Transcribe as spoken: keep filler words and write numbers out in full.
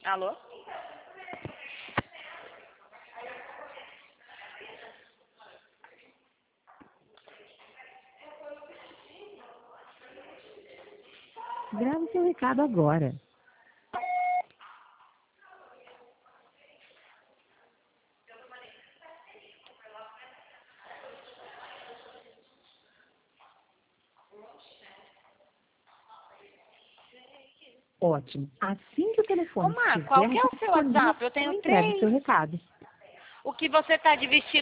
Alô? Grave seu recado agora. Ótimo. Assim que o telefone Ô, Mar, estiver qual que é o seu disponível, WhatsApp? Eu tenho entregue três. seu recado. O que você tá de vestido